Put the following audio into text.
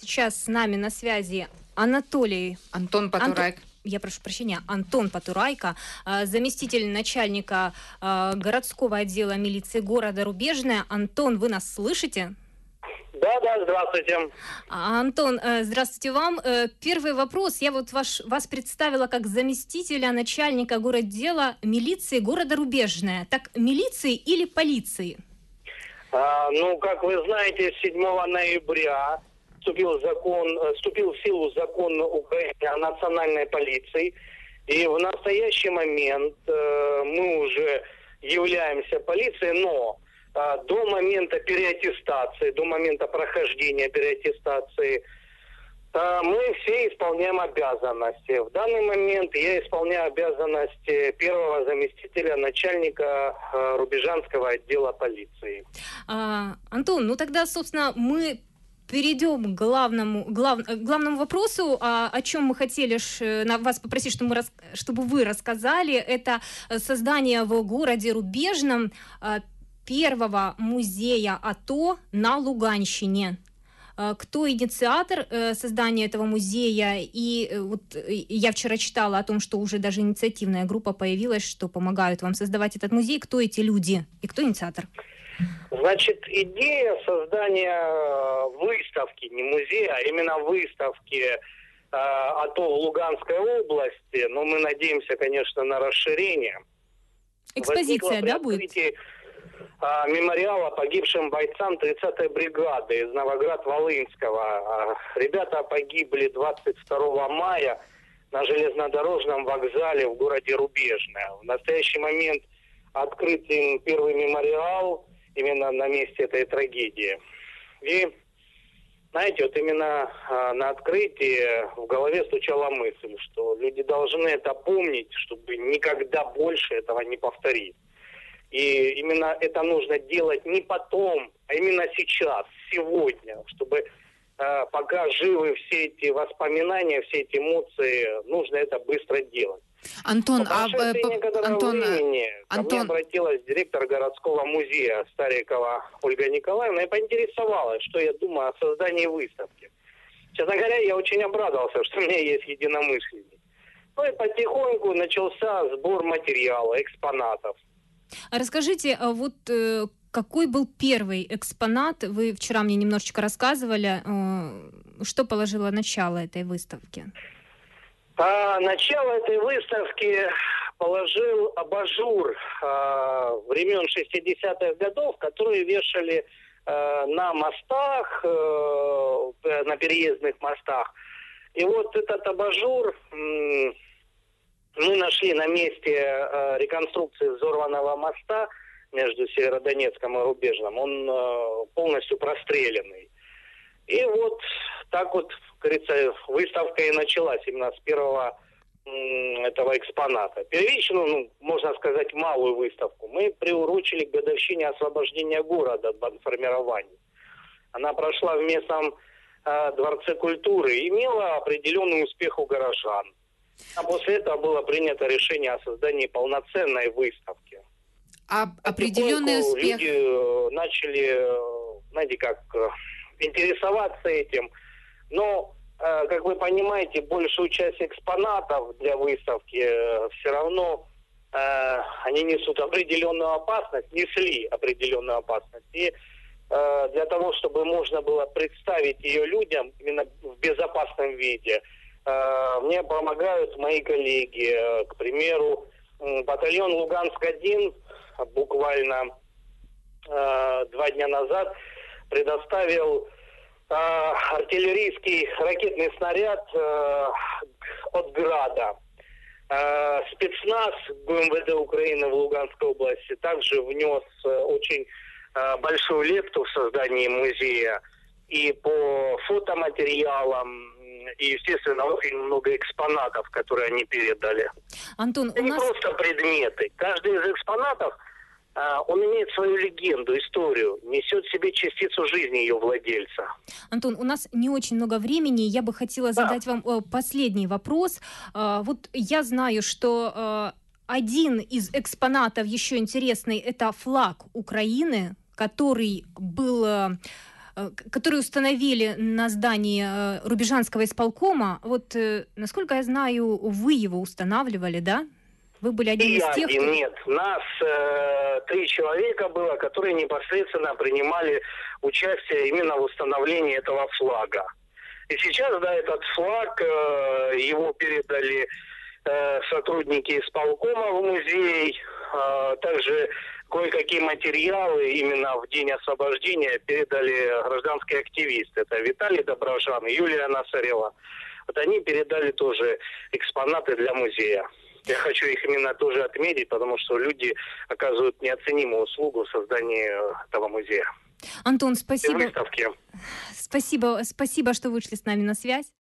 сейчас с нами на связи Антон Потурайко. Я прошу прощения, Антон Потурайко, заместитель начальника городского отдела милиции города Рубежное. Антон, вы нас слышите? Да, здравствуйте. Антон, здравствуйте вам. Первый вопрос. Я вот вас представила как заместителя начальника городдела милиции города Рубежное. Так, милиции или полиции? Как вы знаете, 7 ноября вступил в силу закон Украины о национальной полиции. И в настоящий момент мы уже являемся полицией, но до момента переаттестации, до момента прохождения переаттестации мы все исполняем обязанности. В данный момент я исполняю обязанности первого заместителя начальника Рубежанского отдела полиции. Антон, тогда, собственно, мы перейдем к главному вопросу, о чем мы хотели вас попросить, чтобы вы рассказали. Это создание в городе Рубежном первого музея АТО на Луганщине. Кто инициатор создания этого музея? И вот я вчера читала о том, что уже даже инициативная группа появилась, что помогают вам создавать этот музей. Кто эти люди и кто инициатор? Значит, идея создания выставки, не музея, а именно выставки АТО в Луганской области, но мы надеемся, конечно, на расширение. Экспозиция, да, будет? Мемориала погибшим бойцам 30-й бригады из Новоград-Волынского. Ребята погибли 22 мая на железнодорожном вокзале в городе Рубежное. В настоящий момент открыт им первый мемориал именно на месте этой трагедии. И, знаете, вот именно на открытии в голове стучала мысль, что люди должны это помнить, чтобы никогда больше этого не повторить. И именно это нужно делать не потом, а именно сейчас, сегодня, чтобы пока живы все эти воспоминания, все эти эмоции, нужно это быстро делать. Антон, ко мне обратилась директор городского музея Старикова Ольга Николаевна и поинтересовалась, что я думаю о создании выставки. Честно говоря, я очень обрадовался, что у меня есть единомышленники. И потихоньку начался сбор материала, экспонатов. А расскажите, какой был первый экспонат? Вы вчера мне немножечко рассказывали, что положило начало этой выставке. Начало этой выставки положил абажур времен 60-х годов, которые вешали на мостах, на переездных мостах. И вот этот абажур мы нашли на месте реконструкции взорванного моста между Северодонецком и Рубежным. Он полностью простреленный. И вот так вот, как говорится, выставка и началась именно с первого этого экспоната. Первичную, можно сказать, малую выставку мы приурочили к годовщине освобождения города от бандформирований. Она прошла в местном Дворце культуры и имела определенный успех у горожан. А после этого было принято решение о создании полноценной выставки. А определенный успех? Люди начали, знаете, интересоваться этим. Но, как вы понимаете, большую часть экспонатов для выставки все равно они несут определенную опасность, несли определенную опасность. И для того, чтобы можно было представить ее людям именно в безопасном виде, мне помогают мои коллеги. К примеру, батальон Луганск-1 буквально 2 дня назад предоставил артиллерийский ракетный снаряд от «Града». Спецназ ГУМВД Украины в Луганской области также внес очень большую лепту в создание музея и по фотоматериалам, и, естественно, очень много экспонатов, которые они передали. Антон, это не просто предметы. Каждый из экспонатов, он имеет свою легенду, историю, несет в себе частицу жизни ее владельца. Антон, у нас не очень много времени, я бы хотела задать вам последний вопрос. Вот я знаю, что один из экспонатов еще интересный – это флаг Украины, который был который установили на здании Рубежанского исполкома. Вот, насколько я знаю, вы его устанавливали, да? Вы были один из тех, кто... Нет, нас 3 человека было, которые непосредственно принимали участие именно в установлении этого флага. И сейчас, да, этот флаг, его передали сотрудники исполкома в музей, также кое-какие материалы именно в день освобождения передали гражданские активисты. Это Виталий Доброжан и Юлия Насарева. Вот они передали тоже экспонаты для музея. Я хочу их именно тоже отметить, потому что люди оказывают неоценимую услугу в создании этого музея. Антон, спасибо. Выставки. Спасибо, что вышли с нами на связь.